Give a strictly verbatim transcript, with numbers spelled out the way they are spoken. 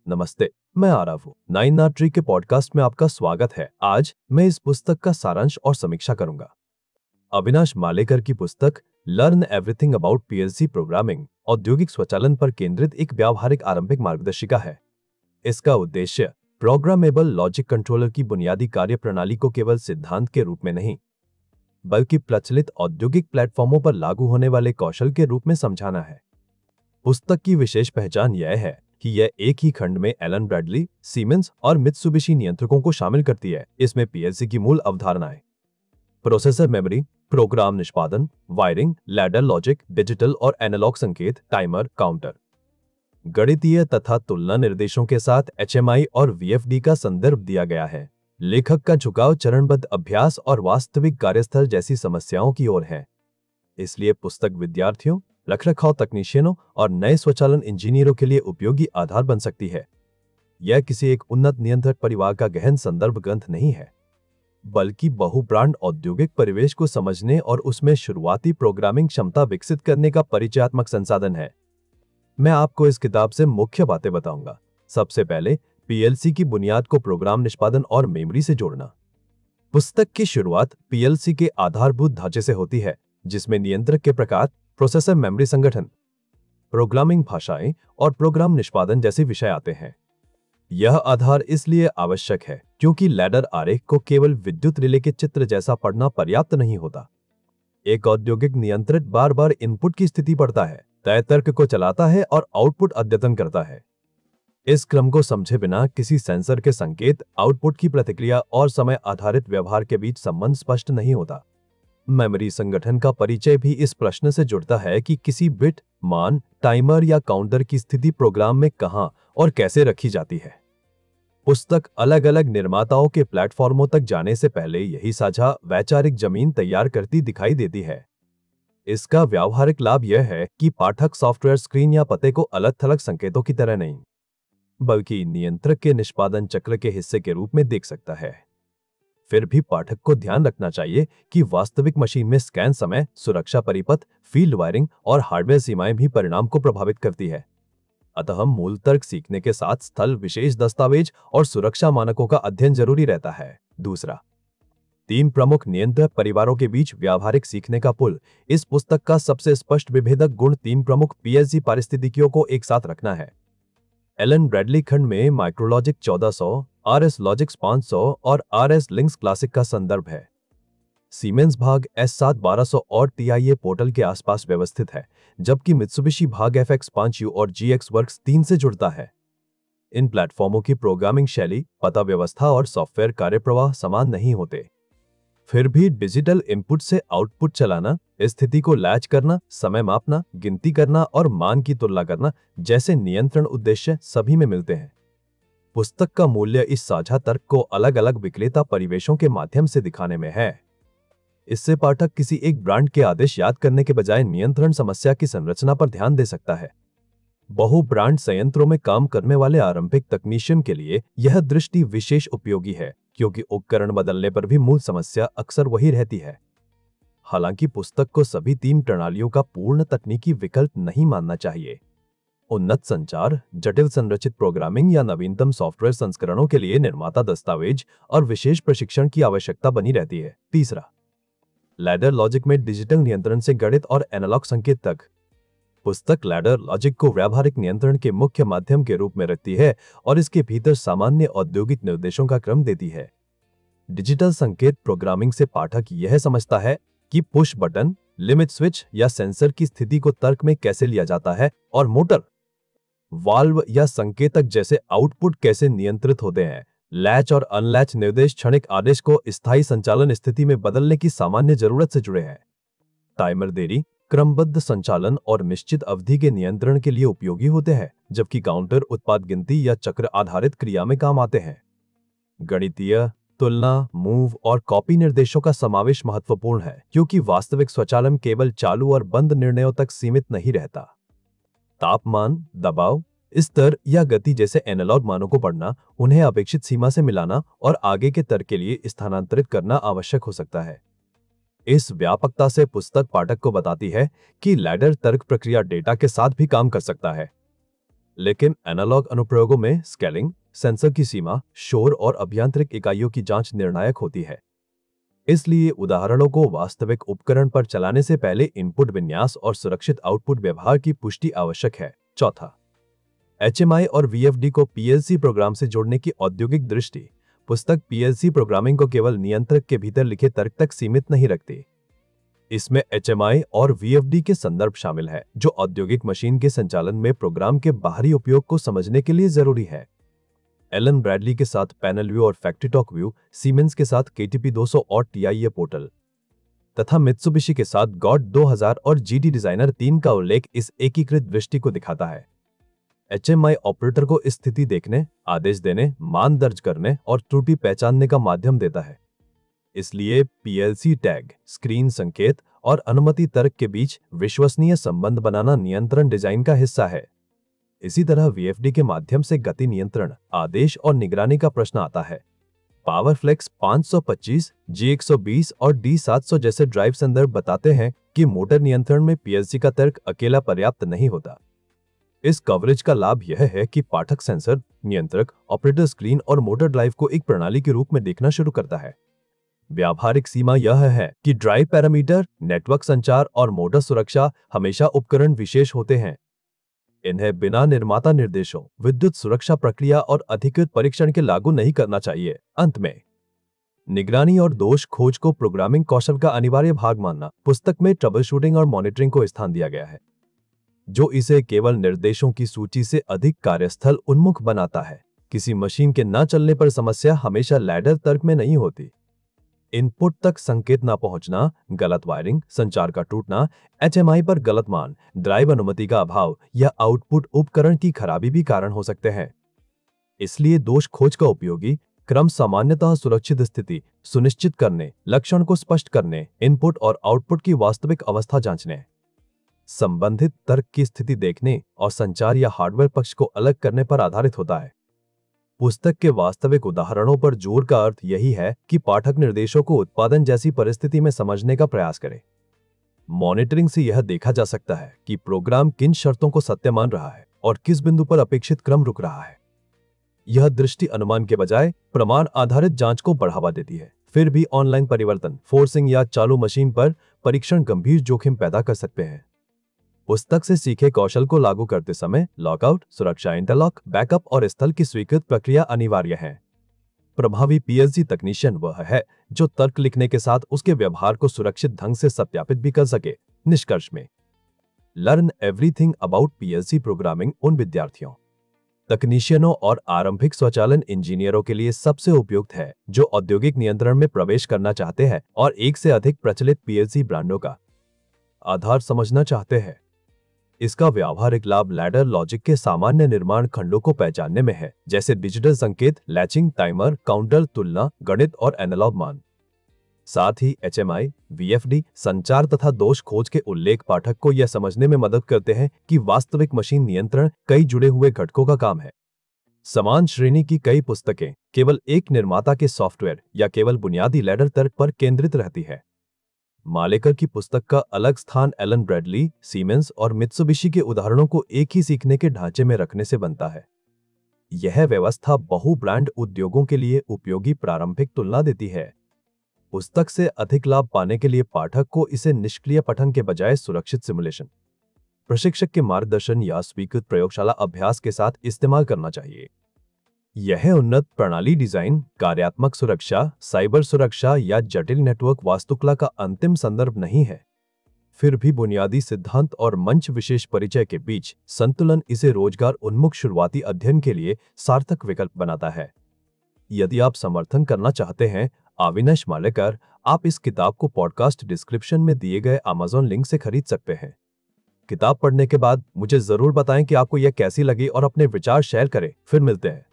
नमस्ते, मैं आरव हूँ। नाइन आर ट्री के पॉडकास्ट में आपका स्वागत है। आज मैं इस पुस्तक का सारांश और समीक्षा करूंगा। अविनाश मालेकर की पुस्तक learn everything about PLC programming औद्योगिक स्वचालन पर केंद्रित एक व्यावहारिक आरंभिक मार्गदर्शिका है। इसका उद्देश्य प्रोग्रामेबल लॉजिक कंट्रोलर की बुनियादी कार्यप्रणाली को केवल सिद्धांत के रूप में नहीं, बल्कि प्रचलित औद्योगिक प्लेटफॉर्मों पर लागू होने वाले कौशल के रूप में समझाना है। पुस्तक की विशेष पहचान यह है कि यह एक ही खंड में एलन ब्रैडली, सीमेंस और मित्सुबिशी नियंत्रकों को शामिल करती है। इसमें पीएलसी की मूल अवधारणाएं, प्रोसेसर मेमोरी, प्रोग्राम निष्पादन, वायरिंग, लैडर लॉजिक, डिजिटल और एनालॉग संकेत, टाइमर, काउंटर, गणितीय तथा तुलना निर्देशों के साथ एचएमआई और वीएफडी का संदर्भ दिया गया है। लेखक का झुकाव चरणबद्ध अभ्यास और वास्तविक कार्यस्थल जैसी समस्याओं की ओर है। इसलिए पुस्तक विद्यार्थियों, रखरखाव तकनीशियनों और नए स्वचालन इंजीनियरों के लिए उपयोगी आधार बन सकती है। यह किसी एक उन्नत नियंत्रक परिवार का गहन संदर्भ ग्रंथ नहीं है, बल्कि बहु ब्रांड औद्योगिक परिवेश को समझने और उसमें शुरुआती प्रोग्रामिंग क्षमता विकसित करने का परिचयात्मक संसाधन है। मैं आपको इस किताब से मुख्य बातें बताऊंगा। सबसे पहले, पीएलसी की बुनियाद को प्रोग्राम निष्पादन और मेमोरी से जोड़ना। पुस्तक की शुरुआत पीएलसी के आधारभूत ढांचे से होती है, जिसमें नियंत्रक के प्रकार, प्रोसेसर मेमोरी संगठन, प्रोग्रामिंग भाषाएं और प्रोग्राम निष्पादन जैसे विषय आते हैं। यह आधार इसलिए आवश्यक है क्योंकि लैडर आरेख को केवल विद्युत रिले के चित्र जैसा पढ़ना पर्याप्त नहीं होता। एक औद्योगिक नियंत्रक बार बार इनपुट की स्थिति पढ़ता है, तय तर्क को चलाता है और आउटपुट अद्यतन करता है। इस क्रम को समझे बिना किसी सेंसर के संकेत, आउटपुट की प्रतिक्रिया और समय आधारित व्यवहार के बीच संबंध स्पष्ट नहीं होता। मेमोरी संगठन का परिचय भी इस प्रश्न से जुड़ता है कि किसी बिट, मान, टाइमर या काउंटर की स्थिति प्रोग्राम में कहां और कैसे रखी जाती है। पुस्तक अलग अलग निर्माताओं के प्लेटफॉर्मों तक जाने से पहले यही साझा वैचारिक जमीन तैयार करती दिखाई देती है। इसका व्यावहारिक लाभ यह है कि पाठक सॉफ्टवेयर स्क्रीन या पते को अलग थलग संकेतों की तरह नहीं, बल्कि नियंत्रक के निष्पादन चक्र के हिस्से के रूप में देख सकता है। फिर भी पाठक को ध्यान रखना चाहिए कि वास्तविक मशीन में स्कैन समय, सुरक्षा परिपथ, फील्ड वायरिंग और हार्डवेयर सीमाएं भी परिणाम को प्रभावित करती है। अतः मूल तर्क सीखने के साथ स्थल विशेष दस्तावेज और सुरक्षा मानकों का अध्ययन जरूरी रहता है। दूसरा, तीन प्रमुख नियंत्रक परिवारों के बीच व्यावहारिक सीखने का पुल। इस पुस्तक का सबसे स्पष्ट विभेदक गुण तीन प्रमुख पीएलसी पारिस्थितिकियों को एक साथ रखना है। एलन ब्रैडली खंड में माइक्रोलॉजिक चौदह सौ, आरएस लॉजिक्स पाँच सौ और आरएस लिंक्स क्लासिक का संदर्भ है। सीमेंस भाग एस सात बारह सौ और टीआईए पोर्टल के आसपास व्यवस्थित है, जबकि मित्सुबिशी भाग एफ एक्स पाँच यू और जीएक्स वर्क्स तीन से जुड़ता है। इन प्लेटफॉर्मों की प्रोग्रामिंग शैली, पता व्यवस्था और सॉफ्टवेयर कार्यप्रवाह समान नहीं होते। फिर भी डिजिटल इनपुट से आउटपुट चलाना, स्थिति को लैच करना, समय मापना, गिनती करना और मान की तुलना करना जैसे नियंत्रण उद्देश्य सभी में मिलते हैं। पुस्तक का मूल्य इस साझा तर्क को अलग अलग विक्रेता परिवेशों के माध्यम से दिखाने में है। इससे पाठक किसी एक ब्रांड के आदेश याद करने के बजाय नियंत्रण समस्या की संरचना पर ध्यान दे सकता है। बहु ब्रांड संयंत्रों में काम करने वाले आरंभिक तकनीशियन के लिए यह दृष्टि विशेष उपयोगी है, क्योंकि उपकरण बदलने पर भी मूल समस्या अक्सर वही रहती है। हालांकि पुस्तक को सभी तीन प्रणालियों का पूर्ण तकनीकी विकल्प नहीं मानना चाहिए। उन्नत संचार, जटिल संरचित प्रोग्रामिंग या नवीनतम सॉफ्टवेयर संस्करणों के लिए निर्माता दस्तावेज और विशेष प्रशिक्षण की आवश्यकता बनी रहती है। तीसरा, लैडर लॉजिक में डिजिटल नियंत्रण से गणित और एनालॉग संकेत तक। पुस्तक लैडर लॉजिक को व्यावहारिक नियंत्रण के मुख्य माध्यम के रूप में रखती है और इसके भीतर सामान्य औद्योगिक निर्देशों का क्रम देती है। डिजिटल संकेत प्रोग्रामिंग से पाठक यह समझता है कि पुश बटन, लिमिट स्विच या सेंसर की स्थिति को तर्क में कैसे लिया जाता है और मोटर, वाल्व या संकेतक जैसे आउटपुट कैसे नियंत्रित होते हैं। लैच और अनलैच निर्देश क्षणिक आदेश को स्थायी संचालन स्थिति में बदलने की सामान्य जरूरत से जुड़े हैं। टाइमर देरी, क्रमबद्ध संचालन और निश्चित अवधि के नियंत्रण के लिए उपयोगी होते हैं, जबकि काउंटर उत्पाद गिनती या चक्र आधारित क्रिया में काम आते हैं। गणितीय, तुलना, मूव और कॉपी निर्देशों का समावेश महत्वपूर्ण है, क्योंकि वास्तविक स्वचालन केवल चालू और बंद निर्णयों तक सीमित नहीं रहता। तापमान, दबाव, स्तर या गति जैसे एनालॉग मानों को पढ़ना, उन्हें अपेक्षित सीमा से मिलाना और आगे के तर्क के लिए स्थानांतरित करना आवश्यक हो सकता है। इस व्यापकता से पुस्तक पाठक को बताती है कि लैडर तर्क प्रक्रिया डेटा के साथ भी काम कर सकता है। लेकिन एनालॉग अनुप्रयोगों में स्केलिंग, सेंसर की सीमा, शोर और अभियांत्रिक इकाइयों की जांच निर्णायक होती है। इसलिए उदाहरणों को वास्तविक उपकरण पर चलाने से पहले इनपुट विन्यास और सुरक्षित आउटपुट व्यवहार की पुष्टि आवश्यक है। चौथा, एच एम आई और वी एफ डी को पी एल सी प्रोग्राम से जोड़ने की औद्योगिक दृष्टि। पुस्तक पी एल सी प्रोग्रामिंग को केवल नियंत्रक के भीतर लिखे तर्क तक सीमित नहीं रखती। इसमें एच एम आई और वी एफ डी के संदर्भ शामिल है, जो औद्योगिक मशीन के संचालन में प्रोग्राम के बाहरी उपयोग को समझने के लिए जरूरी है। एलन ब्रैडली के साथ पैनल व्यू और फैक्ट्री टॉक व्यू, सीमेंस के साथ के टी पी दो सौ और टी आई ए पोर्टल तथा मित्सुबिशी के साथ गॉड दो हज़ार और जी डी डिजाइनर तीन का उल्लेख इस एकीकृत दृष्टि को दिखाता है। एच एम आई ऑपरेटर को स्थिति देखने, आदेश देने, मान दर्ज करने और त्रुटि पहचानने का माध्यम देता है। इसलिए P L C tag, screen संकेत और अनुमति तर्क के बीच विश्वसनीय संबंध बनाना नियंत्रण डिजाइन का हिस्सा है। इसी तरह वी एफ डी के माध्यम से गति नियंत्रण, आदेश और निगरानी का प्रश्न आता है। पावरफ्लेक्स पाँच सौ पच्चीस, जी एक सौ बीस और डी सात सौ जैसे ड्राइव संदर्भ बताते हैं कि मोटर नियंत्रण में पी एल सी का तर्क अकेला पर्याप्त नहीं होता। इस कवरेज का लाभ यह है कि पाठक सेंसर, नियंत्रक, ऑपरेटर स्क्रीन और मोटर ड्राइव को एक प्रणाली के रूप में देखना शुरू करता है। व्यावहारिक सीमा यह है कि ड्राइव पैरामीटर, नेटवर्क संचार और मोटर सुरक्षा हमेशा उपकरण विशेष होते हैं। इन्हें बिना निर्माता निर्देशों, विद्युत सुरक्षा प्रक्रिया और अधिकृत परीक्षण के लागू नहीं करना चाहिए। अंत में, निगरानी और दोष खोज को प्रोग्रामिंग कौशल का अनिवार्य भाग मानना। पुस्तक में ट्रबलशूटिंग और मॉनिटरिंग को स्थान दिया गया है, जो इसे केवल निर्देशों की सूची से अधिक कार्यस्थल उन्मुख बनाता है। किसी मशीन के न चलने पर समस्या हमेशा लैडर तर्क में नहीं होती। इनपुट तक संकेत न पहुंचना, गलत वायरिंग, संचार का टूटना, एच एम आई पर गलत मान, ड्राइव अनुमति का अभाव या आउटपुट उपकरण की खराबी भी कारण हो सकते हैं। इसलिए दोष खोज का उपयोगी क्रम सामान्यतः सुरक्षित स्थिति सुनिश्चित करने, लक्षण को स्पष्ट करने, इनपुट और आउटपुट की वास्तविक अवस्था जांचने, संबंधित तर्क की स्थिति देखने और संचार या हार्डवेयर पक्ष को अलग करने पर आधारित होता है। पुस्तक के वास्तविक उदाहरणों पर जोर का अर्थ यही है कि पाठक निर्देशों को उत्पादन जैसी परिस्थिति में समझने का प्रयास करे। मॉनिटरिंग से यह देखा जा सकता है कि प्रोग्राम किन शर्तों को सत्य मान रहा है और किस बिंदु पर अपेक्षित क्रम रुक रहा है। यह दृष्टि अनुमान के बजाय प्रमाण आधारित जांच को बढ़ावा देती है। फिर भी ऑनलाइन परिवर्तन, फोर्सिंग या चालू मशीन पर परीक्षण गंभीर जोखिम पैदा कर सकते हैं। पुस्तक से सीखे कौशल को लागू करते समय लॉकआउट, सुरक्षा इंटरलॉक, बैकअप और स्थल की स्वीकृत प्रक्रिया अनिवार्य है। प्रभावी पी एल सी तकनीशियन वह है जो तर्क लिखने के साथ उसके व्यवहार को सुरक्षित ढंग से सत्यापित भी कर सके। निष्कर्ष में, learn everything about P L C programming उन विद्यार्थियों, तकनीशियनों और आरंभिक स्वचालन इंजीनियरों के लिए सबसे उपयुक्त है जो औद्योगिक नियंत्रण में प्रवेश करना चाहते हैं और एक से अधिक प्रचलित पी एल सी ब्रांडों का आधार समझना चाहते हैं। इसका व्यावहारिक लाभ लैडर लॉजिक के सामान्य निर्माण खंडों को पहचानने में है, जैसे डिजिटल संकेत, लैचिंग, टाइमर, काउंटर, तुलना, गणित और एनालॉग मान। साथ ही H M I, V F D, संचार तथा दोष खोज के उल्लेख पाठक को यह समझने में मदद करते हैं कि वास्तविक मशीन नियंत्रण कई जुड़े हुए घटकों का काम है। समान श्रेणी की कई पुस्तकें केवल एक निर्माता के सॉफ्टवेयर या केवल बुनियादी लैडर तर्क पर केंद्रित रहती है। मालेकर की पुस्तक का अलग स्थान एलन ब्रैडली, सीमेंस और मित्सुबिशी के उदाहरणों को एक ही सीखने के ढांचे में रखने से बनता है। यह व्यवस्था बहु ब्रांड उद्योगों के लिए उपयोगी प्रारंभिक तुलना देती है। पुस्तक से अधिक लाभ पाने के लिए पाठक को इसे निष्क्रिय पठन के बजाय सुरक्षित सिमुलेशन, प्रशिक्षक के मार्गदर्शन या स्वीकृत प्रयोगशाला अभ्यास के साथ इस्तेमाल करना चाहिए। यह उन्नत प्रणाली डिजाइन, कार्यात्मक सुरक्षा, साइबर सुरक्षा या जटिल नेटवर्क वास्तुकला का अंतिम संदर्भ नहीं है। फिर भी बुनियादी सिद्धांत और मंच विशेष परिचय के बीच संतुलन इसे रोजगार उन्मुख शुरुआती अध्ययन के लिए सार्थक विकल्प बनाता है। यदि आप समर्थन करना चाहते हैं अविनाश मालेकर, आप इस किताब को पॉडकास्ट डिस्क्रिप्शन में दिए गए अमेज़न लिंक से खरीद सकते हैं। किताब पढ़ने के बाद मुझे जरूर बताएं कि आपको यह कैसी लगी और अपने विचार शेयर करें। फिर मिलते हैं।